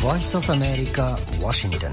Voice of America, Washington.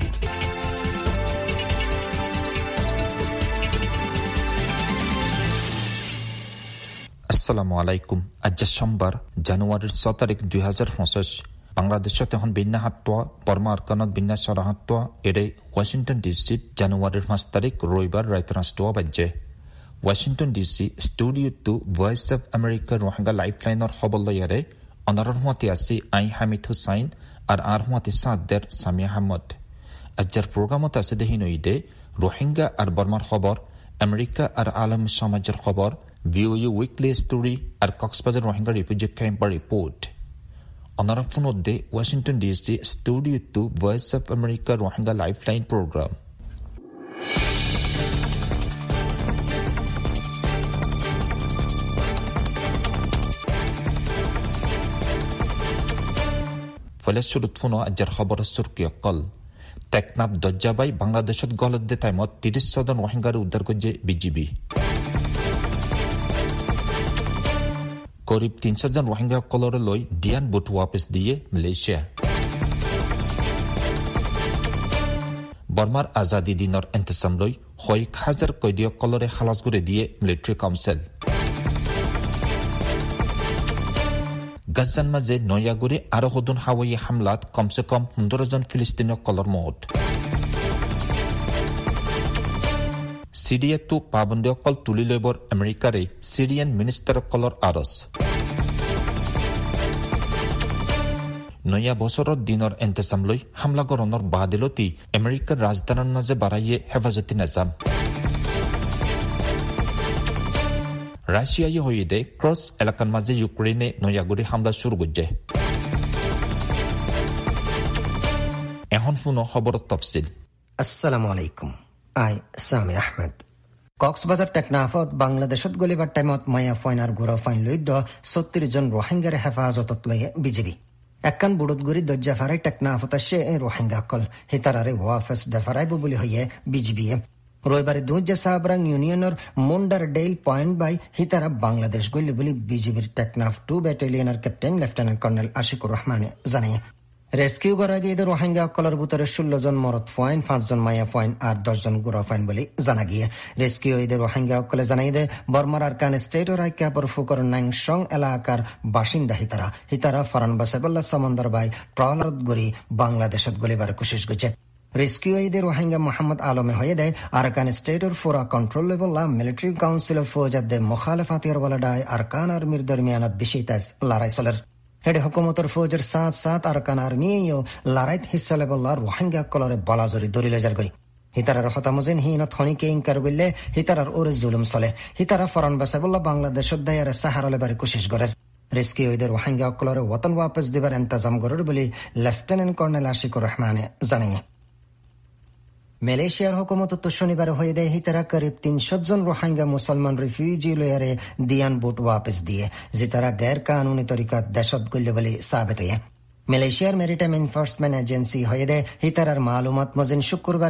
আসসালামু আলাইকুম। আজ সোমবার জানুয়ারির 6 তারিখ 2025। বাংলাদেশত এখন বিন্যাহাত্ত বর্মা আরকানত বিন্যাস সরাহাত্ত এড়ে ওয়াশিংটন ডিসি জানুয়ারির 5 তারিখ রবিবার রাত রাষ্ট্র বাজ্যে Washington DC studio to voice of America Rohingya লাইফলাইনের খবর লয়ারে অনারর মতে আছে আই হামিদ হুসাইন আর আর মতে সাদ্দের সামিয়া আহমদ। আজ্জার প্রোগ্রামত আছে দেহিনইদে রোহিঙ্গা আর বর্মার খবর, আমেরিকা আর আলম সমাজের খবর, ভিওইউ উইকলি স্টোরি আর কক্সবাজার রোহিঙ্গা রিফিউজি ক্যাম্পের রিপোর্ট। অনারর ফোনদে Washington DC studio to voice of America Rohingya lifeline program. ফলেশ্বরত ফোনো আজ্জার খবর সুরকি অকল টেকনাফ দজ্জাবাই বাংলাদেশত গলদে টাইমত 30 জন রোহিঙ্গার উদ্ধার করছে বিজিবি। করিব 300 জন রোহিঙ্গা কলরে লই ডিয়ান বুট ওয়াপস দিয়ে মালয়েশিয়া। বর্মার আজাদি দিনের এন্তেসাম লই 1,000 কয়েদীয় কলরে খালাস করে দিয়ে মিলিটারি কাউন্সিল। গাজার মাঝে নয়াগুড়ি আরো হদুন হাওয়াই হামলাত কমসে কম 15 জন ফিলিস্তিনীয় কলর মত। সিরিয়া তো পাবন্দী অকল তুলি লইবর আমেরিকারে সিরিয়ান মিনিস্টার কলর আরস। নয়া বছরের দিনের এন্তেসাম লই হামলা গরণর বাদিলতি আমেরিকার রাজধানীর মাঝে বাড়াইয়ে হেফাজতি নিজাম। রাশিয়ায় হয়ে দে ক্রস এলাকার মাঝে ইউক্রেনে নয়াগুড়ি হামলা শুরু করছে। এখন শুনো খবর তফসিল। আসসালামু আলাইকুম। আই সামি আহমেদ। কক্সবাজার টেকনাফত বাংলাদেশত গলিবার টাইমত মায়া ফাইন আর গোরা ফাইন লই 70 জন রোহিঙ্গার হেফাজতত লয়ে বিজিবি একখান বুড়তগুড়ি দজ্জা ফারাই টেকনাফত আসে রোহিঙ্গা কল হিতারারে ওয়াফেস দেফারাইব বলি হইয়ে বিজিবি রবিবারে দুজা সাবরাং ইউনিয়নের মুন্ডার ডেইল পয়েন্ট বাই হিতারা বাংলাদেশ গলি বলি বিজিবির টেকনাফ 2 ব্যাটালিয়নের ক্যাপ্টেন লেফটেন্যান্ট কর্নেল আশিকুর রহমানে জানিয়ে রেস্কিউ করা গিয়ে রোহিঙ্গা কলর ভিতরে 16 জন মরদ ফাইন, 5 জন মায়া ফাইন আর 10 জন গুড়া ফাইন বলে জানা গিয়ে রেস্কিউ ঈদের রোহিঙ্গা কলে জানাই দে বর্মার আরকান স্টেট ও রাইকাপুর ফুকর নাংসং এলাকার বাসিন্দা হিতারা ফরান বাসেবল্লা সমন্দর বাই ট্রলারত গড়ি বাংলাদেশত গলিবার কোশিশ করছে। রেস্কিউ ঈদের রোহিঙ্গা মোহাম্মদ আলমে হয়ে দেয় আরকান স্টেটের ফোরা control level military council of ফৌজাদে মুখালেফাতির বলাডায় আরকান আর্মির দরমিয়ানত বেশি তাস লড়াই চলের হেডে হুকুমতর ফৌজের সাথ আরকান আর্মিও লড়াইত হিস্সা লেভেল রোহিঙ্গা কলরে বলাজরি দলিলে যার গই হিতারার হতামজিন হিনত হনিকে ইনকার গইলে হিতারার ওরে জুলুম চলে হিতারা ফরান বাসাবুল্লাহ বাংলাদেশত দায়ারে সাহারা লেবার কোশিশ করের। রেস্কিউ ঈদের রোহিঙ্গা কলরে ওতন ওয়াপস দিবার ইন্তজাম করার বলে লেফটেন্যান্ট কর্নেল আশিকুর রহমানে জানিয়ে মালয়েশিয়ার হুকুমত তো শনিবার হয়ে দেয় হিতারা করিব 300 জন রোহিঙ্গা মুসলমান রিফিউজি লয়ারে দিয়ান বুট ওয়াপস দিয়ে যে তারা গैर কানুনি তরিকাত দেশত গল্লে বলে সাবিত হয়ে মালয়েশিয়ার মেরিটাইম এনফোর্সমেন্ট এজেন্সি হয়ে দেয় হিতারার মালুমাত মজিন শুক্রবার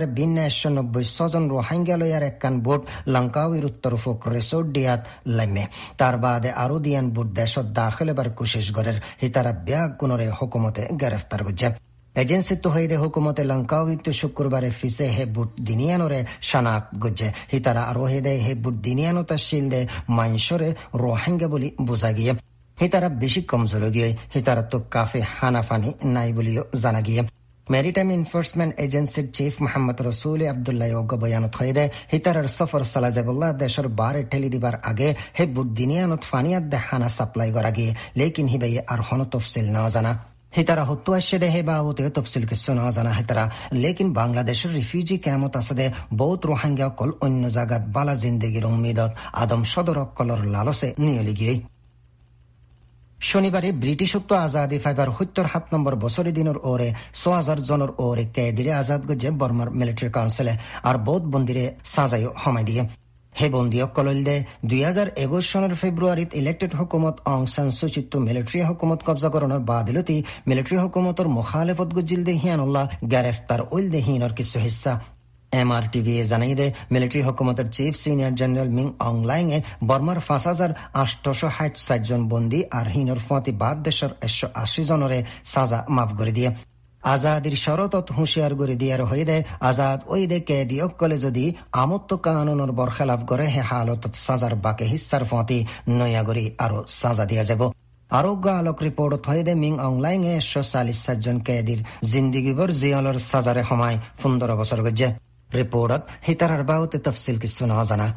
190 জন রোহিঙ্গা লয়ার একখান বুট লঙ্কাউর উত্তর ফুক রিসোর্ট ডিয়াত লাইমে তার বাদে আরো দিয়ান বুট দেশত দাখিল এবার কোশিশ করের হিতারা ব্যাগ গুণরে হুকুমতে গ্রেফতার করছে। এজেন্সি তো হয়ে দে হুকুমতে লঙ্কাউত শুক্রবারে ফিসে হে বুট দিনিয়ানরে শানাক গজ্জে হিতারা আরো হে দে হে বুট দিনিয়ানতা শিল দে মাইনসরে রোহিঙ্গা বলি বোঝা গিয়ে হিতারা বেশি কমজোর গিয়ে হিতারা তো কাফে হানাফানি নাই বলিও জানা গিয়ে মেরিটাইম এনফোর্সমেন্ট এজেন্সির চিফ মোহাম্মদ রসুল আবদুল্লাহ বয়ানত হয়ে দেয় হিতারার সফর সালাজাবুল্লাহ দেশের বারে ঠেলি দিবার আগে হে বুট দিনিয়ানত ফানিয়াত দে হানা সাপ্লাই করা গিয়ে লেকিন হিবাই আর হন তফসিল না জানা হিতারা হত্যু আসে দেহে বা ওতে তফসিল কিছু না জানা হিতারা লেকিন বাংলাদেশের রিফিউজি ক্যাম্পত আছে দে বহুত রোহিঙ্গা কল অন্য জায়গাত বালা জিন্দেগির উম্মিদত আদম সদর কলর লালসে নিয়ে গিয়ে শনিবারে ব্রিটিশ উক্ত আজাদি ফাইবার ৭ নম্বর বছরের দিনের ওরে ৬০০০ জনের ওরে কেদিরে আজাদ গজে বর্মার মিলিটারি কাউন্সিলে আর বহুত বন্দিরে সাজাই হমাই দিয়ে হে বন্দী অকল দে 2021 সনের ফেব্রুয়ারিত ইলেক্টেড হুকুমত অং সান সুচিত মিলিটারি হুকুমত কবজা করানোর বাদিলতি মিলিটারি হুকুমতর মুখালেফত গজিল দে হিয়ানুল্লাহ গ্রেফতার উল দে হিনর কিছু হিস্সা MRTV জানাই দে মিলিটারি হুকুমতের chief senior general Min Aung Hlaing এ বর্মার 5860 জন বন্দী আর হিনর ফতি বাদ দেশের 180 জনরে সাজা মাফ করে দিয়ে আজাদিৰ শৰতত হুঁচিয়াৰ কৰি দিয়াৰ হৈদে আজাদ ওইদে কেদিয়কলে যদি আমত্ত কানুনৰ বৰখেলাফ কৰে হে হালতত সাজাৰ বাকে হিস্সাৰ ফতি নয়াগৰি আৰু সাজা দিয়া যাব। আৰোগ্য আলোক ৰিপৰ্টত হৈদে মিং অংলাইঙে 147জন কেদিৰ জিন্দিগিবৰ জিয়লৰ সাজাৰে সমাই 15 বছৰ গজ্জে। ৰিপৰ্টত হিতাৰৰ বাহুতে তফসিল কিছু নজানা।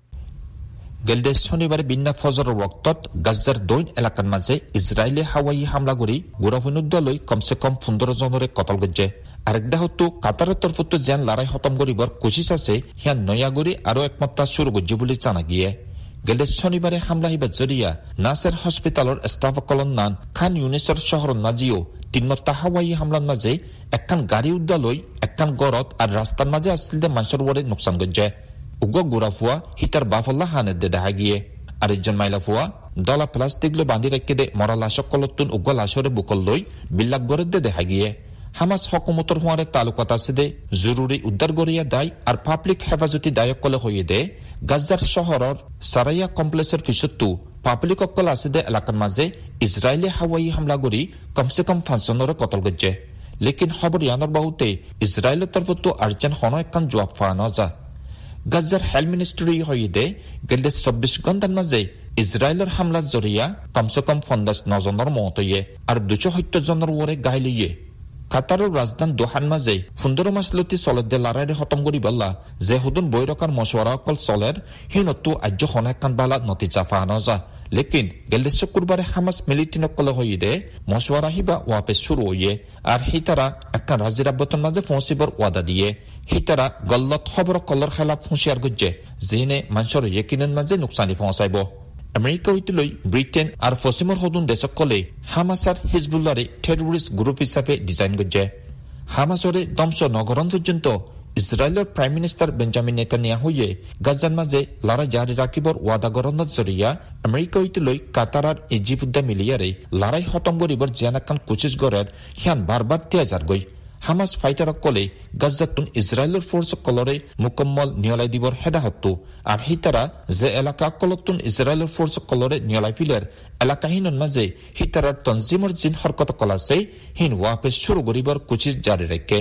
গেলদে শনিবাৰে বিন্না ফজৰৰ ওয়াক্তত গাজ্জাৰ দৈন এলাকাৰ মাজে ইজৰাইলে হাৱাই হামলা কৰি গুৰাফিনুদ্দলৈ কমসে কম 15 জনৰে কতল গজ্জে। আরেকদাহতো কাতারের তরফতো যেন লড়াই খতম করিবার কোশিশ আছে হিয়া নয়াগরি আরো একমাত্রা শুরু গজ্জে বলে জানা গিয়ে। গেলে শনিবারে হামলা হিবার জরিয়া নাসের হসপিটালের স্টাফসকলন নান খান ইউনিসের শহরের মাঝিও তিনমত্তা হাওয়াই হামলার মাঝে একখান গাড়ি উদ্দালৈ একখান গড়ত আর রাস্তার মাঝে আসলে মানুষের ওরে নোকসান গজ্জে। উগ্র গুড়াফুয়া হিতার বাফল্লা হানের দে দেখা গিয়ে। আরেকজন মাইলাফুয়া দলা প্লাস্টিক লৈ বান্ধি রেখে দে মরা লাশকলতুন উগ্র লাশরে বুকল লৈ বিল্লাক গড়ের দে দেখা গিয়ে। হামাস হকুমতর হওয়ারে তালুকাত আছে দে জরুরি উদ্ধার গড়িয়া দায় আর পাবলিক হেফাজতি দায়ক কলে হয়ে দে গাজ্জার শহরের সারাইয়া কমপ্লেক্সের পিছতো পাবলিক অকল আছে দে এলাকার মাঝে ইসরায়েলি হাওয়াই হামলা করি কমসে কম 5 জনের কতল গজ্জে। লেকিন খবর ইয়ানোর বাহুতে ইসরায়েলের তরফতো আর্জেন হন একখান জবাব পাওয়া নজা। গাজ্জার হেলথ মিনিস্ট্রি হয়ে দে গেলে 24 ঘন্টার মাঝে ইসরায়েলের হামলার জরিয়া কমসে কম 59 জনের মত হয়ে আর 270 জনের ওরে গাইলিয়ে। কাতারের রাজধান দোহান মাঝে 15 মাস লতি চলের দে লড়াইরে খতম করি বললা যে হুদুন বৈরকার মশওয়ারা অকল চলের হিনতো আজ্য হন একখান বালা নতিজা পাওয়া নজা। লেকিন গেলে শুক্রবারে হামাস মিলিটিনকলে হয়ে দে মশওয়ারা হিবা ওয়াপে শুরু হইয়ে আর হিতারা একখান রাজিরাব্বতন মাঝে পৌঁছিবর ওয়াদা দিয়ে। হিতারা গল্লত খবর কলর খেলাফ হুঁশিয়ার গজ্জে যিনে মানুষের ইয়কিনের মাঝে নোকসানি পৌঁছাইব। আমেরিকা হইতলৈ ব্রিটেন আর পশ্চিমর হদুন দেশকলে হামাস আর হিজবুল্লারে টেরোরিস্ট গ্রুপ হিসাবে ডিজাইন গজ্জে। হামাসরে ধ্বংস নগরণ পর্যন্ত ইসরায়েলের প্রাইম মিনিস্টার বেঞ্জামিন নেতানিয়াহুয়ে গাজ্জার মাঝে লড়াই জারি রাখিবর ওয়াদা গরণত জরিয়া আমেরিকা হইতলৈ কাতার আর ইজিপ্টে মিলিয়ারে লড়াই খতম করিবর জিয়ানাকান কোচিস গড়ের হিয়ান বারবার তেয়াজার গই। হামাস ফাইটারক কলে গাজ্জাতুন ইসরায়েলের ফোর্স কলরে মুকম্মল নিয়লাই দিবর হেদাহত্তু আর হিতারা যে এলাকা কলতুন ইসরায়েলের ফোর্স কলরে নিয়লাই ফিলের এলাকাহীনর মাঝে হিতারার তনজিমর জিন হরকত কলাছে হিন ওয়াপে শুরু করিবর কোচিস জারি রেখে।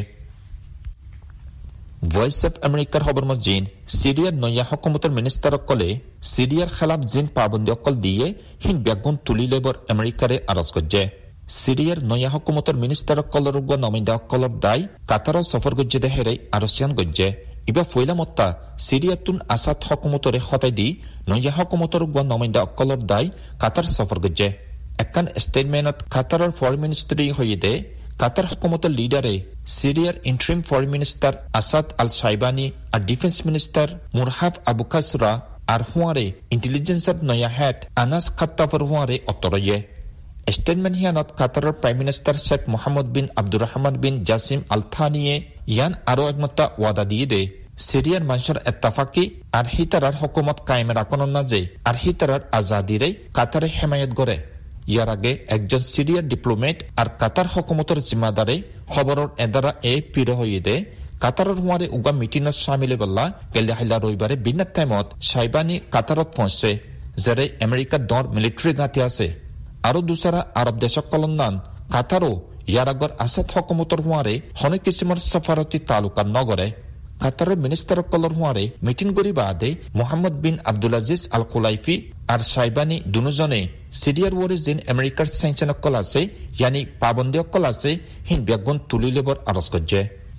ভয়েস অফ আমেরিকার খবর মজিন সিরিয়ার নয়া হকুমতের মিনিস্টারক কলে সিরিয়ার খেলাফ জিন পাবন্দি অকল দিয়ে হিন ব্যাগুন তুলি লেবর আমেরিকারে আরজ গজ্জে। সিরিয়ার নয়া হকুমতের মিনিস্টারক কলর উগ্র নমিন্দা অকলর দায় কাতার সফর গজ্জে দে হেরে আরসিয়ান গজ্জে। ইবা ফইলা মত্তা সিরিয়াতুন আসাদ হকুমতরে খতাই দি নয়া হকুমতর উগ্র নমিন্দা অকলর দায় কাতার সফর গজ্জে। একখান স্টেটমেন্টত কাতারের ফরেন মিনিস্ট্রি হয়ে দে কাতার হকুমতের লিডারে সিরিয়ার interim foreign minister Asaad al Shaibani আর defence minister Murhaf Abu Qasra আর হুয়ারে ইন্টেলিজেন্সর নয়া হেড আনাস খাত্তাফর হুয়ারে অতরয়ে। স্টেটমেন্ট হিয়ানত কাতারের prime minister Sheikh Mohammed bin Abdur Rahman bin Jassim al থানিয়ে ইয়ান আরো একমাত্রা ওয়াদা দিয়ে দে সিরিয়ার মানুষের এত্তাফাকি আর হিতারার হকুমত কায়েমের আকনের মাঝে আর হিতারার আজাদিরে কাতারে হেমায়ত গড়ে। ইয়ার আগে একজন সিরিয়ার ডিপ্লোমেট আর কাতার হকুমতের জিম্মাদারে খবরের এদারা পিড়ে হয়ে দে কাতারের হুয়ারে উগা মিটিনত সামিলে বল্লা গেলে হাইলা রবিবারে বিনা টাইমত সাইবানি কাতারত পৌঁছে যেরে আমেরিকার দর মিলিটারি ঘাঁটি আছে। আরো দুসারা আরব দেশকলন নান কাতারও ইয়ার আগর আসাদ হকুমতর হুয়ারে হনে কিসিমর সফারতি তালুকা নগরে। কাতারের মিনিস্টার কলর হুয়ারে মিটিং করি বাদে মোহাম্মদ বিন আব্দুল আজিজ আল খুলাইফি আর সাইবানি দুজনে সিরিয়ার ওরে জিন আমেরিকার স্যাংশন অকল আছে ইয়ানি পাবন্দি অকল আছে হিন ব্যাগুন তুলি লেবর আরজ গজ্জে।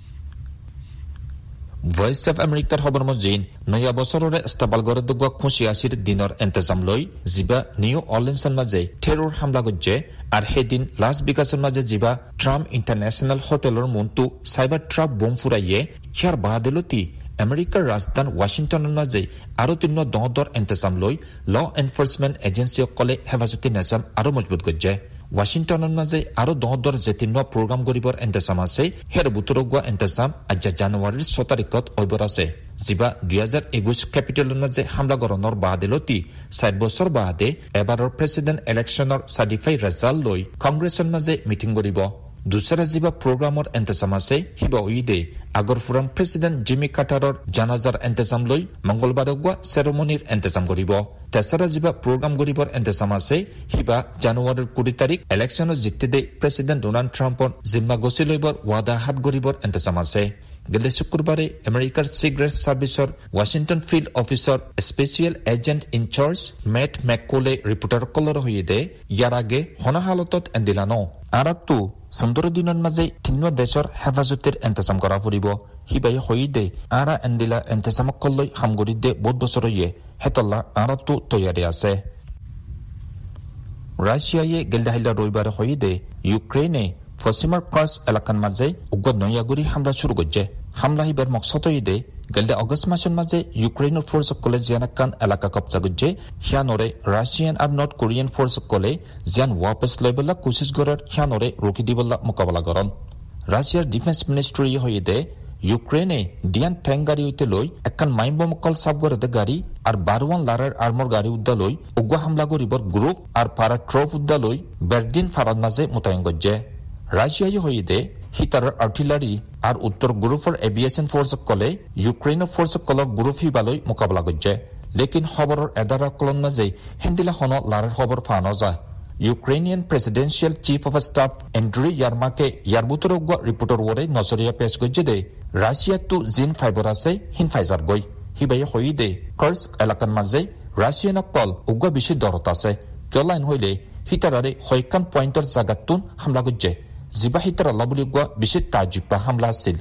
ভয়েস অফ আমেরিকার খবর মজিন নয়া বছরের ইস্তাবাল গড়ে দুগুয়া খুশি আসির দিনের ইন্তজাম লই জিবা নিউ অর্লিন্সের মাঝে টেরর হামলা গজ্জে আর হেদিন লাস বিকাসের মাঝে জিবা ট্রাম্প ইন্টারন্যাশনাল হোটেলের মন্তু সাইবার ট্রাপ বোম ফুরাইয়ে হিয়ার বাহাদিলতি আমেরিকার রাজধান ওয়াশিংটনের মাঝে আরো 3 দর ইন্তজাম লই ল এনফোর্সমেন্ট এজেন্সি অকলে হেফাজতি নিজাম আরো মজবুত গজ্জে। ওয়াশিংটনের মাঝে আরো 10 যেতিন্ন প্রোগ্রাম গরিবর ইন্তজাম আছে হের বুতরগুয়া ইন্তজাম আজ জানুয়ারির 6 তারিখত অইবর আছে জিবা 2021 ক্যাপিটালের মাঝে হামলা গরণর বাহাদিলতি 7 বছর বাদে এবারের প্রেসিডেন্ট ইলেকশনের সার্টিফাই রেজাল্ট লই কংগ্রেসের মাঝে মিটিং করিব। দুসরা জিবা প্রোগ্রামৰ এন্তেজাম আছে হিবা উইদে আগৰ ফুৰাম প্ৰেসিডেন্ট জিমি কাৰ্টাৰৰ জানাজাৰ এন্তেজাম লৈ মঙ্গলবাৰে গোৱা সেৰেমনিৰ এন্তেজাম কৰিব তেছৰা জিবা প্ৰগ্ৰাম কৰিবৰ এন্তেজাম আছে হিবা জানুৱাৰীৰ 20 তাৰিখ ইলেকশ্যনৰ জিতিদে প্ৰেসিডেন্ট ডোনাল্ড ট্ৰাম্পৰ জিম্মা গছি লইবৰ ওয়াদা হাত কৰিবৰ এন্তেজাম আছে গেলে শুক্ৰবাৰে আমেৰিকাৰ সিক্ৰেট সাৰ্ভিসৰ ওয়াশিংটন ফিল্ড অফিচৰ special agent in charge Matt McCool reporter কলৰ হৈদে ইয়াৰ আগে হনাহালতত এন্দিলানো আৰাতো 15 দিনৰ মাজে তিন দেশৰ হেফাজতেৰ এন্তেজাম কৰা ফুৰিব হিবাই হৈদে আৰা এন্দিলা এন্তেজামক কলৈ হামগৰিদে বহুত বছৰয়ে হেতলা আৰাতো তৈয়াৰী আছে ৰাছিয়ায়ে গেলদাহিলা ৰবিবাৰে হৈদে ইউক্ৰেইনে পশ্চিমৰ ক্ৰাছ এলাকার মাঝে উগ্র নয়াগুরি হামলা শুরু করছে হামলা হিবার মকসদ দে গেলে অগস্ট মাসের মাঝে ইউক্রেনের ফোর্স সকলে জিয়ানাকান এলাকা কবজা করছে হিয়ানরে রাশিয়ান আর নর্থ কোরিয়ান ফোর্স সকলে জিয়ান ওয়াপস লইবলা কোশিশ করার হিয়ানরে রুকি দিবলা মোকাবেলা করন রাশিয়ার ডিফেন্স মিনিস্ট্রি হয়ে দে ইউক্রেনে ডিয়ান ট্যাঙ্ক গাড়ি হইতে লই একখান মাইম্বমকল সাবগরদে গাড়ি আর 12 লারার আর্মর গাড়ি উদ্দা লই উগ্র হামলা করিবর গ্রুপ আর পারা ট্রফ উদ্দা লই বেরদিন ফারাদ মাঝে মোতায়েন করছে রাশিয়াই হইদে হিতাৰৰ আৰ্টিলাৰী আৰু উত্তৰ গ্ৰুপৰ এভিয়েশন ফোৰ্স কলে ইউক্ৰেইনৰ ফোৰ্স কলক গ্ৰুপ হিবালৈ মোকাবিলা কৰিছে লেকিন খবৰৰ এদাৰা কলন মাজে হিন্দিলাখন লাৰৰ খবৰ ফানো যায় Ukrainian presidential chief of staff Andriy ইয়াৰমাকে ইয়াৰ বুটৰক ৰিপৰ্টৰ ওৰে নজৰিয়া পেশ কৰিছে দে ৰাছিয়াটো জিন ফাইবৰ আছে হিন ফাইজাৰ গৈ হিবাই হইদে কাৰ্স্ক এলাকাৰ মাজে ৰাছিয়ানক কল উগ্ৰ বেছি দৰত আছে কলাইন হইলে হিতাৰাৰে হয়কান পইণ্টৰ জাগাতুন হামলা কৰিছে জিবা হিতাৰ আল্লাহ বুলি গোৱা বেছি তাজিবা হামলা আছিল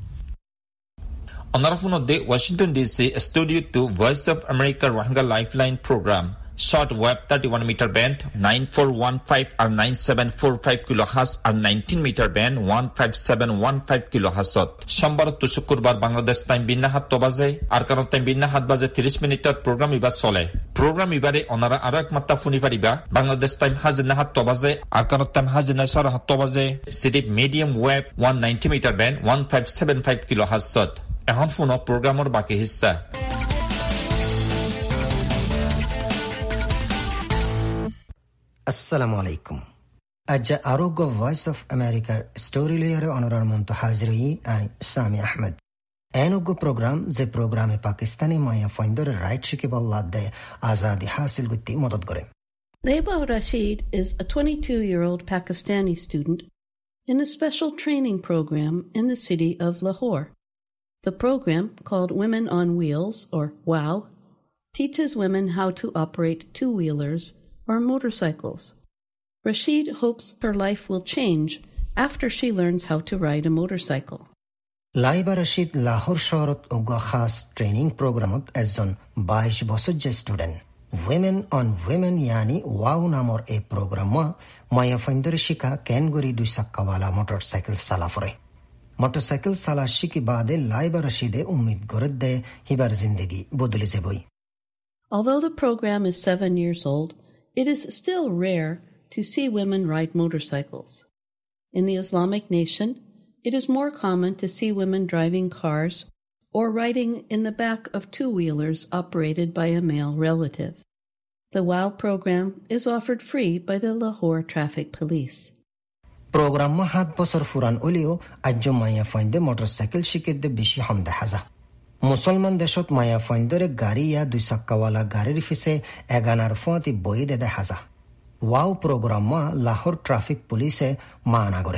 অনাৰাফুনদে Washington DC studio to voice of America Rohingya lifeline program short wave 31 metre band 9415 আর 9745 কিলোহার্টজ আর 19 মিটার ব্যান্ড 15715 কিলোহার্টজত সোমবার তো শুক্রবার বাংলাদেশ টাইম বিন্না 7 বাজে আর কারণ টাইম বিন্না 7 বাজে 30 মিনিটত প্রোগ্রাম ইবার চলে প্রোগ্রাম ইবারে অনারা আরো এক মাত্রা শুনি পারিবা বাংলাদেশ টাইম হাজিনা 7 বাজে আর কারণ টাইম হাজিনা 7 বাজে সিটি মিডিয়াম ওয়েব 190 মিটার ব্যান্ড 1575 কিলোহার্টজত এখন ফোন প্রোগ্রামের বাকি হিস্সা Assalamu alaikum. Ajja Arogo Voice of America Story Layer Honorar Monto Haziri I Sami Ahmed. Enogo program ze programe Pakistani Maya Finder right Shikibullah de Azadi Hasil Gutti Modad Gore. Leba Rashid is a 22-year-old Pakistani student in a special training program in the city of Lahore. The program, called Women on Wheels, or WOW, teaches women how to operate two-wheelers or motorcycles. Rashid hopes her life will change after she learns how to ride a motorcycle. Laiba Rashid Lahore Shahrat Uga Khas Training Programot ezjon 22 বছর student. Women on Women yani WOW namor a programma Maya Finder shika Kenguri du sakkawala motorcycle salafore. Motorcycle sala shiki baade Laiba Rashide ummid goredde hibar zindagi bodli zeboi. Although the program is 7 years old, it is still rare to see women ride motorcycles. In the Islamic nation, it is more common to see women driving cars or riding in the back of two-wheelers operated by a male relative. The WOW program is offered free by the Lahore Traffic Police. Program hat bosor furan ulio ajjo maya find motorcycle shikede bishi hamde haza. মুসলমান দেশত মায়া ফাইন্দরে গাড়ি ইয়া দুই চাক্কাওয়ালা গাড়ির ফিসে এগানার ফতি বই দেদে হাজা wow programme Lahore traffic পুলিশে মানা করে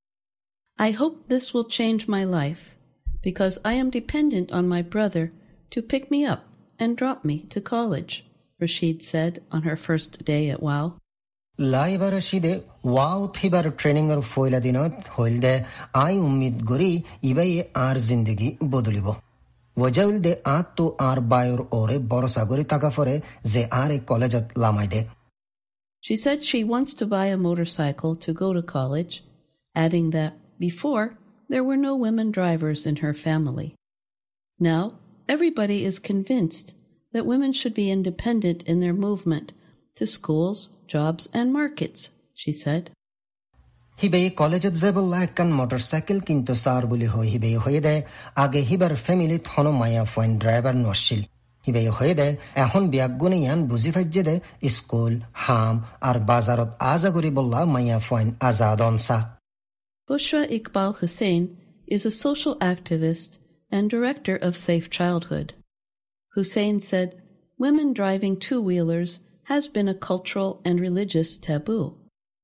I hope this will change my life because I am dependent on my brother to pick me up and drop me to college, Rashid said on her first day at WOW. Laiba Rashide WOW thibar training er foila dinot hoilde ai ummid gori ibai ar zindagi bodolibo ওজাউল দে আতো আর বায়ুর ওরে বরসাগরি তাকাফরে যে আর এ কলেজত লামাই দে She said she wants to buy a motorcycle to go to college, adding that before there were no women drivers in her family. Now everybody is convinced that women should be independent in their movement to schools, jobs and markets, she said. হিবে কলেজত যাবল্লা একখান motorcycle কিন্তু সার বলি হিবে হয়ে দেয় আগে হিবার ফ্যামিলিত হন মায়া phone driver নছিল হিবে হয়ে দেয় এখন বিয়াগুনে ইয়ান বুঝি ফাইজে দে স্কুল হাম আর বাজারত আজা করি বললা মায়া ফোন আজাদ অনসা Bushra Iqbal Hussain is a social activist and director of Safe Childhood. Hussain said, "Women driving two-wheelers has been a cultural and religious taboo.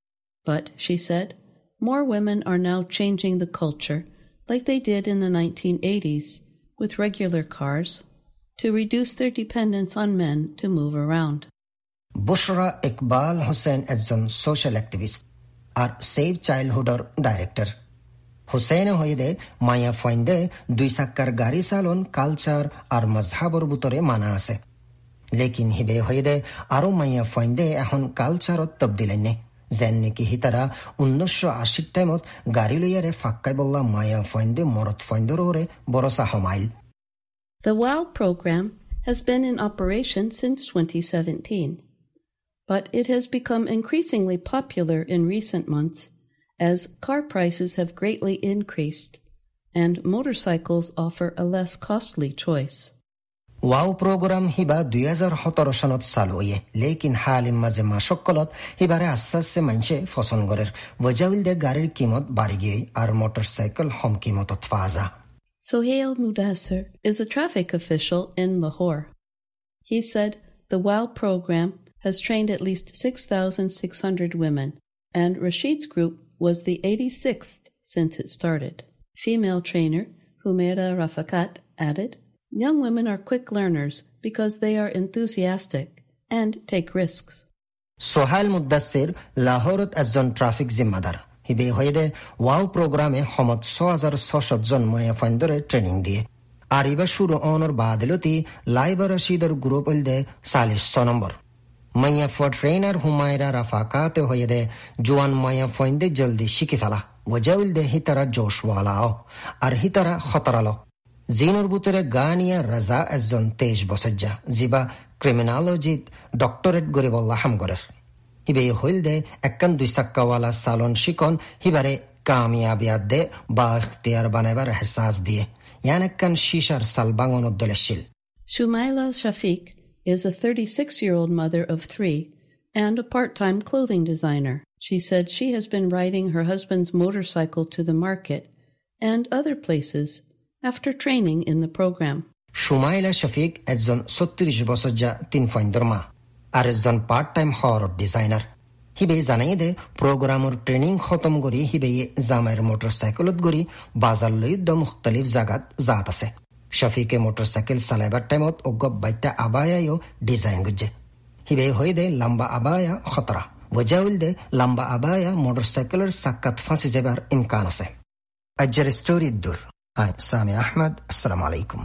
But," she said, "more women are now changing the culture like they did in the 1980s with regular cars to reduce their dependence on men to move around." Bushra Iqbal Hussain একজন social activist আর save চাইল্ডহুডর director. হুসেইনে হইদে মায়া ফাইন্দে দুই চাক্কার গাড়ি চালন কালচার আর মজহাবর ভিতরে মানা আছে, লেকিন হিবে হইদে আরো মায়া ফাইন্দে এখন কালচারত তবদিলেন নে যেন নাকি হিতারা 1980 টাইমত গাড়ি লইয়ারে ফাক্কাই বললা মায়া ফাইন্দে মরত ফাইন্দর ওরে বড় সাহমাইল। The WOW program has been in operation since 2017, but it has become increasingly popular in recent months as car prices have greatly increased and motorcycles offer a less costly choice. WOW program hiba 2017 সনত চালু হয়ে, লেকিন হালিম মাঝে মাসকলত হিবারে আস্তে আস্তে মানুষে পছন্দ করের ওজাউল দে গাড়ির কিমত বাড়ি গিয়ে আর মোটরসাইকেল হম কিমতত ফাজা। Sohail Mudassir is a traffic official in Lahore. He said the WOW program has trained at least 6,600 women, and Rashid's group was the 86th since it started. Female trainer Humaira Rafakat added, "Young women are quick learners because they are enthusiastic and take risks." Sohail Mudassir লাহোরত একজন traffic জিম্মাদার। হিবে হইদে wow প্রোগ্রামে হমত 6,600 জন মায়া ফাইন্দরে training দিয়ে আর এবার শুরু অনর বাদলতি লাইবা রশিদর গ্রুপ হইদে 40 নম্বর। মায়া ফর ট্রেনার হুমায়রা রাফাকাতে হইদে জোয়ান মায়া ফাইন্দে জলদি শিখে ফেলা ওজাউল দে হিতারা জোশওয়ালাও আর হিতারা খতরালো। জিনোর ভিতরে গানিয়া রাজা একজন 23 বছর যা জিবা ক্রিমিনোলজিত ডক্টরেট গরিব হাম গরের। হিবে হইল দে একখান দুই চাক্কাওয়ালা সালন শিকন হিবারে কামিয়াবিয়াত দে বা ইখতিয়ার বানাইবার এহসাস দিয়ে ইয়ান একখান শিশার সাল বাঙনত দলেশিল। Shumaila Shafiq is a 36-year-old mother of 3 and a part-time clothing designer. She said she has been riding her husband's motorcycle to the market and other places after training in the program. Shumaila Shafiq একজন 36 বছর যা 3 ফাইন্দর মা আর একজন part time হর designer. হিবে জানাই দে প্রোগ্রামর ট্রেনিং খতম করি হিবে জামাইয়ের মোটরসাইকেলত গড়ি বাজার লই দ মুখতালিফ জাগাত জাত আছে। শফিকে মোটরসাইকেল চালাইবার টাইমত অজ্ঞ বাইটা আবায়াও ডিজাইন গুজে হিবে হয়ে দে লম্বা আবায়া খতরা ওজাউল দে লম্বা আবায়া মোটরসাইকেলের সাক্কাত ফাঁসি যাবার ইমকান আছে। আজের স্টোরি দূর। আই সামি আহমদ, আসসালামু আলাইকুম।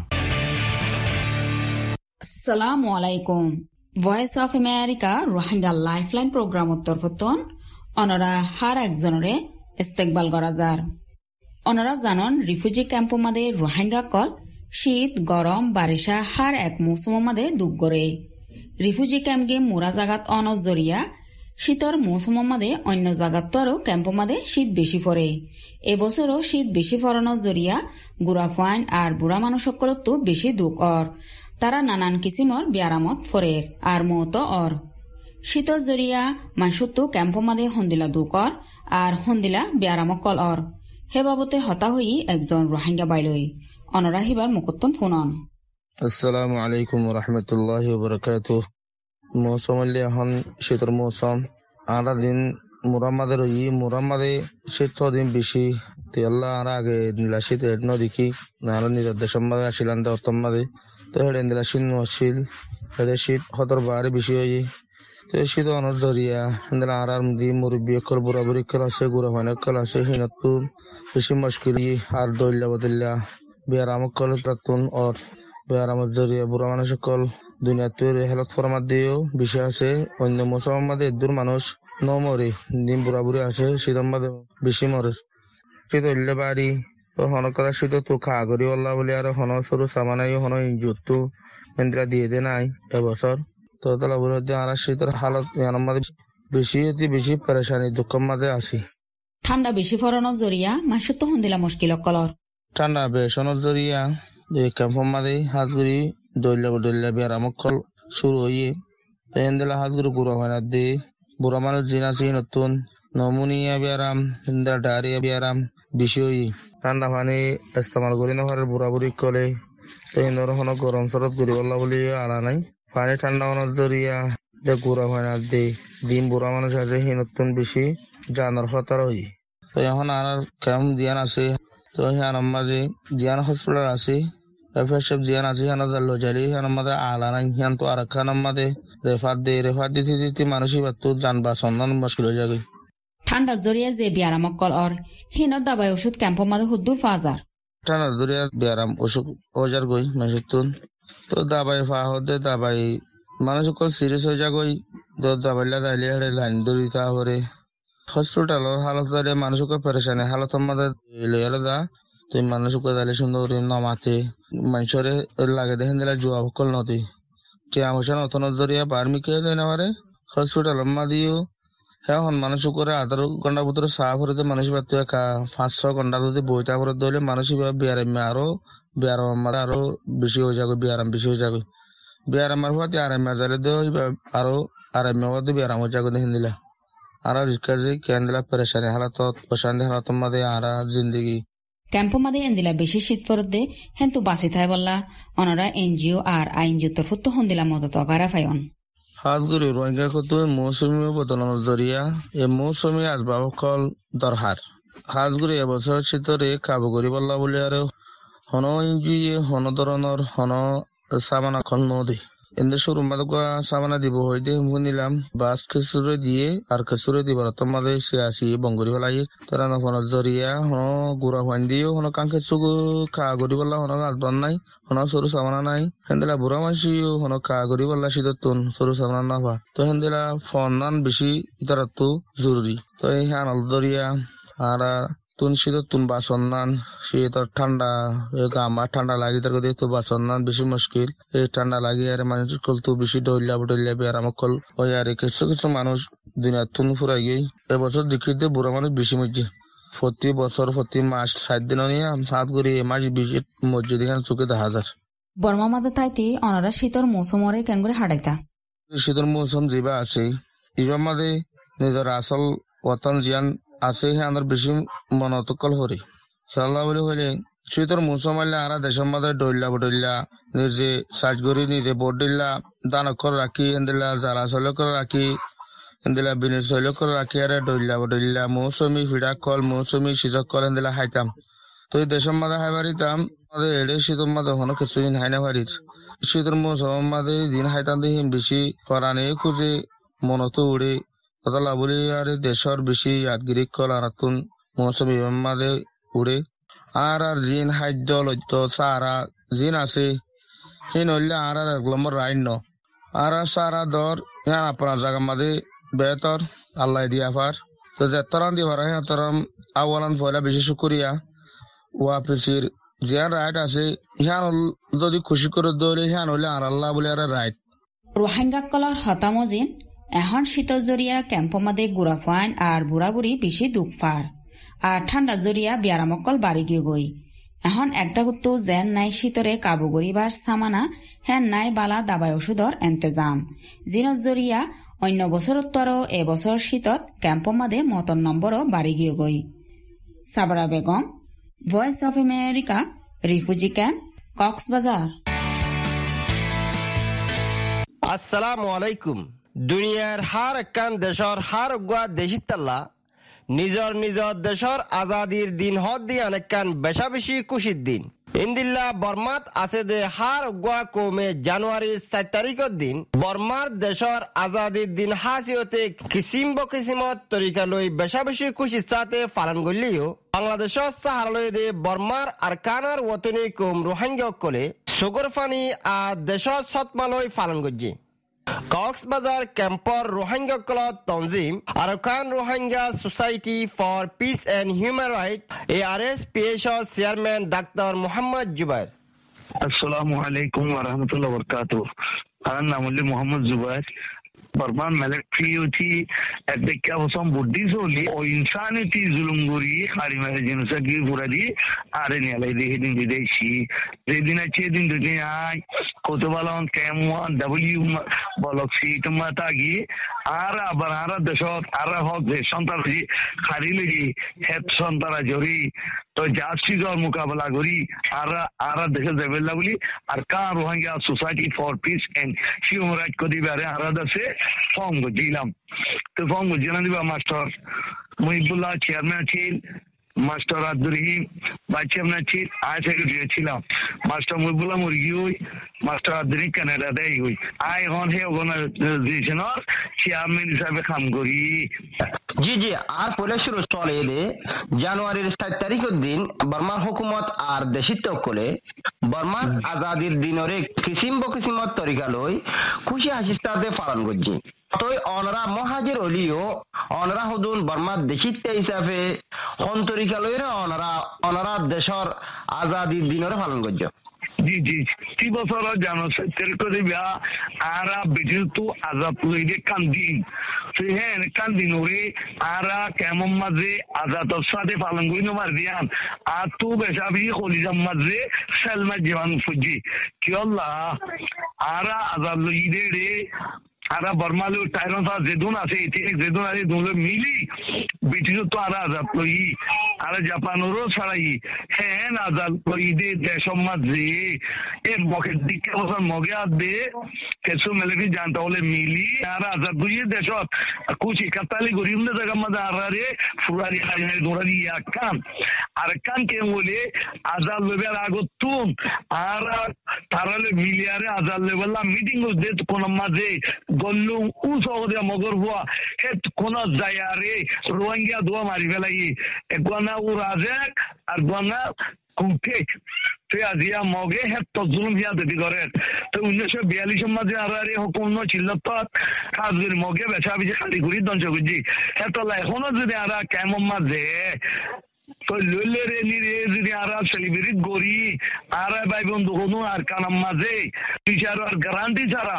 আসসালামু আলাইকুম। Voice of America Rohingya lifeline প্রোগ্রামত তরফতন অনরা হার একজনরে ইস্তেকবাল করা যার। অনরা জানন রিফিউজি ক্যাম্প মাদে রোহিঙ্গা কল শীত গরম বারিশা হার এক মৌসুম মাদে দুঃখ গড়ে। রিফিউজি ক্যাম্প গে মোরা জাগাত অনজ জরিয়া শীতর মৌসুম মাদে অন্য জাগাত আরো ক্যাম্প মাদে শীত বেশি পড়ে। এবছরও শীত বেশি পড়ানোর জরিয়া গুড়া ফাইন আর বুড়া মানুষ সকলতো বেশি দুঃখ অর তারা নানান কিসিমর ব্যারামত ফরের আর মত অর শীতর জরিয়া মানুষতো ক্যাম্প মাদে হন্দিলা দুকর আর হন্দিলা ব্যারামক কল অর হে বাবতে হতা হই একজন রোহিঙ্গা বাইলই অনরা হিবার মুকত্তম ফোনন। আসসালামু আলাইকুম ওয়া রাহমাতুল্লাহি ওয়া বারাকাতুহু। মৌসুম এখন শীতর মৌসুম আরা দিন মুরাম্মাদের মুরাম্মাদে শীত দিন বেশি তেল্লা আর আগে নীলা শীত নদীকি আর নিজের দেশের মাঝে আসিলাম অর্থম মাঝে তো হেডে নীলা শীত নশীল হেডে শীত হতর বারে বেশি হয়ে তো শীত অনর জরিয়া নীলা আর দি মুরব্বী একল বুড়া বুড়ি কল আছে গুড়া হয় কল আছে হিনতো বেশি মুশকিলি আর দইল্লা বদল্লা বেয়ারামক কল তাতুন ওর বেয়ারামত জরিয়া বুড়া মানুষ কল দুনিয়া তৈরি হেলত ফরমাত দিয়েও বেশি আছে। অন্য মৌসুম মাঝে দূর মানুষ ন মরে দিন বুড়া বুড়ি আসে শীতর মাঝে বেশি মরে শীত হইলে বাড়ি হন কথা শীত তো খা করি বললা বলে আর হন সরু সামানাই হন ইঞ্জুরতো ইন্দ্রা দিয়ে দে নাই এবছর তো তালা বুড়ি আর শীতের হালত মাঝে বেশি বেশি পরেশানি দুঃখের মাঝে আসি। ঠান্ডা বেশি ফরানোর জরিয়া মাসে তো হন্দিলা মুশকিল কলর ঠান্ডা বেশনের জরিয়া ক্যাম্পর মাঝে হাতগুড়ি দইল্লা বেয়ারামক কল শুরু হইয়ে এন্দেলা হাতগুড়ি গুঁড়ো হয় না দিয়ে বুড়া মানুষ জিন আছে নতুন নমুনিয়া বিয়ারাম হিন্দা ডায়রিয়া বিয়ারাম বিষয় ঠান্ডা পানি ইস্তেমাল করি না পারে বুড়াবুড়ি করে তো ইন্দোর হন গরম সরত করি বললা বলি আলা নাই পানি ঠান্ডা হওয়ার জরিয়া যে গুড়া হয় না দে ডিম বুড়া মানুষ আছে সেই নতুন বেশি জানার খতর হই তো এখন আর কেমন জিয়ান আছে তো হিয়ান মাঝে জিয়ান হসপিটাল আছে এফএসএফ জিয়ান আছে হিয়ান জাল্লো জালি হিয়ান মাঝে আলা নাই হিয়ান তো আর খান মাঝে রেফার দিতে দিতে মানুষই বাতো জানবা সন্ধান মুশকিল হয়ে যাবে ঠান্ডা জরিয়া যে বিয়ারামকল অর হিন দাবাই ওষুধ ক্যাম্পর মাঝে হুদ্দুর ফাজার ঠান্ডা জরিয়া বিয়ারাম ওষুধ ওজার গই মেসুতুন তো দাবাই ফা হতে দাবাই মানুষ কল সিরিয়াস হয়ে যাগই তো দাবাইলা দাইলে হেড়ে লাইন দড়ি তাহলে হসপিটালের হালত দাঁড়ে মানুষকে পেরেশানি হালতের মাঝে লেয়ারে দা তুই মানুষকে দাঁড়িয়ে সুন্দর নমাতে মানুষের লাগে দেখেন দিলা জুয়া কল নদী টিয়া হোসেন অতন জরিয়া বার্মিকে দেয় না পারে হসপিটালের মাদিও হ্যাঁ মানুষ করে 18 ঘন্টা ভিতরে সাফ হতে মানুষ বাড়তে 5-6 ঘন্টা যদি বইটা করে দিলে মানুষ বিয়ারামে আরো বেশি হয়ে যাবে বিয়ারাম বেশি হয়ে যাবে বিয়ারামের হতে আরামে যারে দেওয়া আরো আরামে হতে বিয়ারাম হয়ে যাবে দেখেন দিলা আর রিস্কা যে কেন দিলা পেরেশানি হালত অশান্তি হালতের মাঝে আর জিন্দগি ক্যাম্পো মাঝে এন্দিলা বেশি শীত পরত দে হেন তো বাঁচি থাই বললা অনরা এনজিও আর আইনজিও তরফত হন দিলা মদত অগারা ফাইন হাজগুড়ি রোহিঙ্গা কতো মৌসুমী বদলানোর জরিয়া এই মৌসুমী আসবাব কল দরহার হাজগুড়ি এবছর শীতরে কাবু করি বললা বলে আর হন ইঞ্জিয়ে হন ধরনের হন সামানা খন নদী এদের শুরু মাদক সামানা দিব হইতে শুনিলাম বাস খেসুরে দিয়ে আর খেসুরে দিবার তোমাদের সে আসি বঙ্গরি বলাই তোরা নফনের জরিয়া হন গুড়া ফান দিয়েও হন কাঙ্কে চুগু খা করি বললা হন আসবান নাই হন সরু সামানা নাই হেন্দিলা বুড়া মাসিও হন খা করি বললা শীততুন সরু সামানা না পা তো হেন্দিলা ফোন নান বেশি ইতারা তো জরুরি তো এই হানাল জরিয়া আর তুন শীত তুন বাসন নান শীত ঠান্ডা আমার ঠান্ডা লাগি তার কথা তো বাসন নান বেশি মুশকিল এই ঠান্ডা লাগি আর মানুষ কল তো বেশি ডইলা বেয়ারাম কল ওই আর কিছু মানুষ দুনিয়া তুন ফুরাই গই এবছর দেখিতে বুড়া মানুষ বেশি মজছে প্রতি বছর প্রতি মাস 7 দিন নিয়ে 7 করে মাস বেশি মসজিদ এখানে চোখে 10,000 বর্মা মাদে তাইতে অনারা শীতর মৌসুমরে কেন করে হাঁটাইতা শীতর মৌসুম যেবা আছে এবার মাঝে নিজের আসল ওতন জিয়ান আছে আমার বেশি মনতকল হরে সাল্লাহ বলে হইলে শীতর মৌসুম আইলে আর দেশের মাঝে ডইলা নিজে সাজগরি নিজে বডিল্লা দান করে রাখি এন্দিলা যারা চলে করে রাখি এন্দিলা বিনি চলে করে রাখি আর ডইলা মৌসুমি ফিডা কল মৌসুমি সিজক কল এন্দিলা খাইতাম তো এই দেশের মাঝে হাই বাড়িতাম আমাদের এড়ে শীতের মাঝে হনো কিছুদিন হাই না বাড়ির শীতের মৌসুমের মাঝে দিন হাইতাম দেখি বেশি পরানে খুঁজে মনত উড়ে কথা বলি আর দেশের বেশি ইয়াদগিরি কল আর তুন মৌসুমী মাঝে উড়ে আর জিন খাদ্য লজ্য সারা জিন আছে সেই নইলে আর এক নম্বর রাইন ন আর সারা দর হ্যাঁ আপনার জায়গার মাঝে বেতর আল্লাহ দিয়া পার তো যে তরান দিয়ে পারা হ্যাঁ তরাম আওয়ালান পয়লা বেশি শুক্রিয়া ওয়া পিসির যে রাইট আছে হ্যাঁ যদি খুশি করে দৌড়ে হ্যাঁ হইলে আর আল্লাহ বলে আর রাইট রোহিঙ্গা কলর হতামজিন এখন শীতল জরিয়া ক্যাম্প মাদে গুড়া ফাইন আর বুড়াবুড়ি বেশি দুঃখ ফার আর ঠান্ডা জরিয়া বিয়ারামকল বাড়ি গিয়ে গই এখন একটা গুত্তু যেন নাই শীতরে কাবু গরিবার সামানা হ্যান নাই বালা দাবাই ওষুধর এন্তেজাম জিনত জরিয়া অন্য বছরোত্তরও এবছর শীতত ক্যাম্প মাদে মতন নম্বরও বাড়ি গিয়ে গই Sabra Begum voice of America refugee camp Cox's Bazar আসসালামু আলাইকুম দুনিয়ার হার একখান দেশর হার গুয়া দেশিতাল্লা নিজর দেশর আজাদির দিন হদ দিয়ে অনেকখান বেশা বেশি খুশির দিন ইন্দিল্লা বর্মাত আছে দে হার গুয়া কমে জানুয়ারি 4 তারিখের দিন বর্মার দেশর আজাদির দিন হাসিওতে কিসিমত তরিকা লই বেশা বেশি খুশির সাথে পালন করলেও বাংলাদেশের সাহারালয় দে বর্মার আর কানার ওতনি কম রোহিঙ্গা কলে সুগরফানি আর দেশর সৎমালয় পালন করছে কক্সবাজার ক্যাম্পর রোহিঙ্গা ক্লব তনজিম Arakan Rohingya society for piece and human right ARSPH chairman doctor Mohammad Jubair আসসালামু আলাইকুম ওয়া রাহমাতুল্লাহি ওয়া বারাকাতুহু আমার নাম হলো মোহাম্মদ জুবাইর বর্মান মিলিটারিটি একটা বসম বুদ্ধিস হলি ও ইনসানিটি জুলুম গরি খালি মেরে জিনিসা কি পুরা দি আরে নিয়ালাই দেখে দিন দিদেশি যেদিন আছে দিন দুদিন আই কোতবালন কেম1 W বলক সিট মাতাগি আর আবার আর দেশত আর হক যে সন্ত্রাসী খারিলেগি হেড সন্ত্রাসী তো জাস্টিসর মোকাবেলা করি আর দেশে যাবেলা বলি আর কা Rohingya society for piece and human Right কদিবারে আর দেশে ফর্ম দিলাম তো ফর্ম দিলাম দিবা মাস্টার মহিবুল্লাহ চেয়ারম্যান ছিল master Abdur Rahim vice chairman ছিল আই সেক্রেটারি ছিলাম মাস্টার মহিবুল্লাহ মুরগি হই মাস্টার আব্দুর রহিম কানাডা দেই হই আই হন হে অর্গানাইজেশনের চেয়ারম্যান হিসাবে কাম করি। জি আর পরে শুরু চলে এলে জানুয়ারির 7 তারিখের দিন বর্মার হুকুমত আর দেশিত্ব করে বর্মার আজাদির দিনরে কিসিম বকিসিমত তরিকা লই খুশি হাসিস্তাতে পালন করছি তই অনরা মহাজের অলিও অনরা হুদুন বর্মার দেশিত্ব হিসাবে হন তরিকা লইরে অনরা দেশর আজাদির দিনরে পালন করছে। জি কি বছর জানো তেরকো দিবা আরা বিজু আজাদ লইরে কান্দিন হ্যাঁ কান্দিন ওরে আরা কেমন মাঝে আজাদর সাথে পালন করি মার দিয়ান আর তু বেসাবি হলিজাম মাঝে সেলমা জীবন ফুজি কি আল্লাহ আরা আজাদ লইরে রে আরা বর্মালো টাইরন যেদুন আছে যেদুন আছে দুলো মিলি ব্রিটিশ তো আর আজাদ লই আর জাপানেরও ছাড়াই হ্যাঁ আজাদ লই দে দেশ মাঝে এ মগের দিকে বছর মগে আর দে কেসু মেলেবি জানতে হলে মিলি আর আজাদ লই দেশত কুচি কাতালি গরিব না জায়গা মাঝে আরে ফুরারি হারিয়ে দৌড়ারি কান আর কান কে বলে আজাদ লইবার আগত তুন আর তারালে মিলি আরে আজাদ লইবার মিটিং দে কোন মাঝে গল্লু উ সহদে মগর হুয়া হে কোন যায় আরে রোহিঙ্গা দোয়া মারি ফেলাই একগনা উ রাজাক আর গনা কুকে তুই আজিয়া মগে হে তো জুলুম হিয়া দেবি করে তো 1942 মাঝে আরে হুকুম ছিল তো কাজের মগে বেচা বিজে খালি ঘুরি ধ্বংস করছি হে তো এখনো যদি আরা কেমন মাঝে তো লইলে রে নিরে যদি আরা সেলিব্রেট করি আর ভাই বন্ধু কোনো আর কানাম মাঝে বিচার আর গ্যারান্টি ছাড়া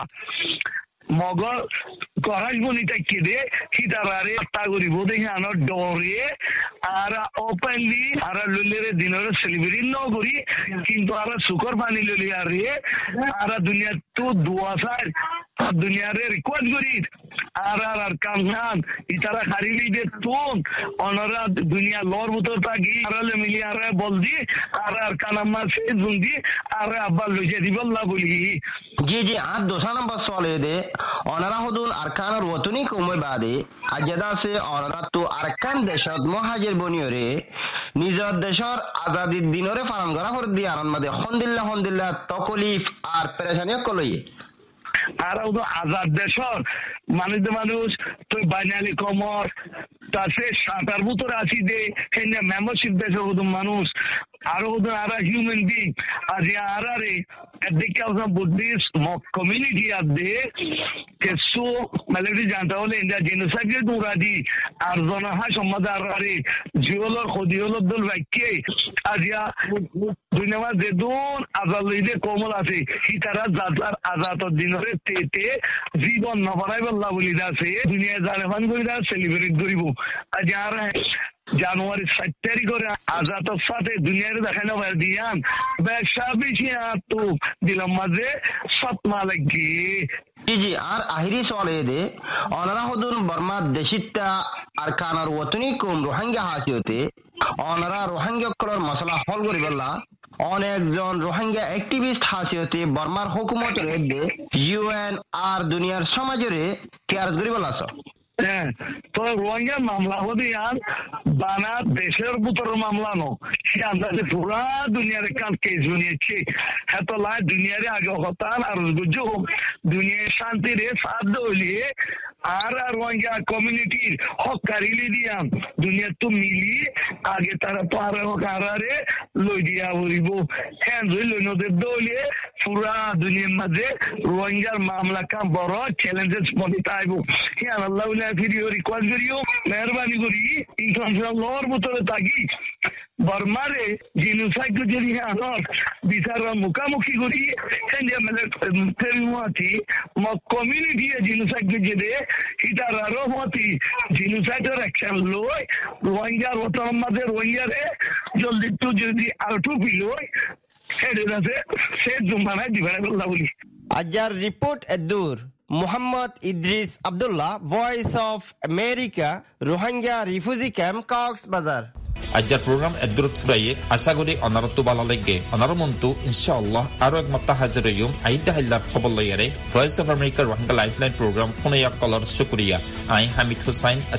মগর করাজ বনিটা কেদে হিতারারে আত্তা করিব দেখি আনার ডরে আর ওপেনলি আর লইলে দিনের সেলিব্রেট ন করি কিন্তু আর সুকর পানি লইলি আরে আর দুনিয়া তো দোয়া সার দুনিয়ারে রিকোয়েস্ট করি আর কামনান ইতারা খারিলি দে তুন অনরা দুনিয়া লর ভিতর থাকি আর মিলি আর বল দি আর কানাম্মা সে জুন্দি আর আব্বা লইছে দিবল্লা বলি জি আর দোসা নম্বর চলে দে অনারা হদুন আরকানের ওতনি কমে বাদে আজাদা সে অনারা তো আরকান দেশত মহাজের বনিয়রে নিজের দেশর আজাদির দিনরে পালন করা হর দিয়ে আনন্দ মাদে হন্দিল্লা তকলিফ আর পেরেশানি কলই আর আজাদ দেশর মানুষ তুই বাঙালি কমর তাতে সাঁতার ভিতরে আসি দে মেম্বারশিপ দেশের মানুষ আরো আরা হিউম্যান বিং আজ আরে দেখে বুদ্ধিস্ট কমিউনিটি আছে কেসু মেলেডি জানতে হলে ইন্ডিয়া জেনোসাইড দুরাদি আর জনহা সমাজ আরে জিওলর খদিওলর দল বাক্যে আজিয়া ধন্যবাদ যেদুন আজাদ কমল আছে সি তারা যাত্রার আজাদর দিনরে তেতে জীবন নভরাই বল্লা বলি আছে দুনিয়া জানেমান করি সেলিব্রেট করিব আজ আর জানুয়ারি 7 তারিখ করে আজাদর সাথে দুনিয়ারে দেখানো হয় দিয়ান ব্যবসা বেশি তো দিলাম মাঝে সৎ মালিকি জি আর আহিরি চলে দে অনারা হদুন বর্মা দেশিতা আর কানার ওতনি কম রোহিঙ্গা হাসিওতে অনারা রোহিঙ্গা করার মশলা হল করি বললা অনেকজন রোহিঙ্গা অ্যাক্টিভিস্ট হাসিওতে বর্মার হুকুমতের দে ইউএন আর দুনিয়ার সমাজরে কেয়ার করি বলা হ্যাঁ তো রোহিঙ্গা মামলা হতে আর বানা দেশের ভিতর মামলা নো সে আন্দাজে পুরা দুনিয়ার কান কেস বানিয়েছে হ্যাঁ তো লাই দুনিয়ারে আগে হতান আর বুঝো দুনিয়ার শান্তিরে সাথ দলিয়ে আর রোহিঙ্গা কমিউনিটির হক কারিলে দিয়াম দুনিয়া তো মিলি আগে তারা তো আর কারারে লই দিয়া বলিব হ্যাঁ লইনদের দলিয়ে পুরা দুনিয়ার মাঝে রোহিঙ্গার মামলা কাম বড় চ্যালেঞ্জেস মনে আইব হ্যাঁ আল্লাহ ভিডিও রিকোয়েস্ট করিও মেহরবানি করি ইন্টারন্যাশনাল লর ভিতরে থাকি বর্মারে জিনোসাইড যদি আনর বিচার মুখামুখি করি তেমনি কমিউনিটি জিনোসাইড যে হিটার আরো মতি জিনোসাইডের অ্যাকশন লই রোহিঙ্গার ওটার মাঝে রোহিঙ্গারে জলদি তো যদি আউটু পিলই সে জুম্মানায় দিবেন বলি আজার রিপোর্ট এদুর Mohammad Idris Abdullah, Voice of America, Rohingya refugee camp, কক্সবাজার। আজ্জার প্রোগ্রাম এদুর থুরাইয়ে আশা করি অনারত্ব বালা লাগে অনারমন্তু ইনশাআল্লাহ আরো এক মাত্তা হাজির হইম আইদা হাইলার খবর লইয়ারে Voice of America Rohingya lifeline program ফোনে কলার শুকরিয়া। আই হামিদ হুসাইন।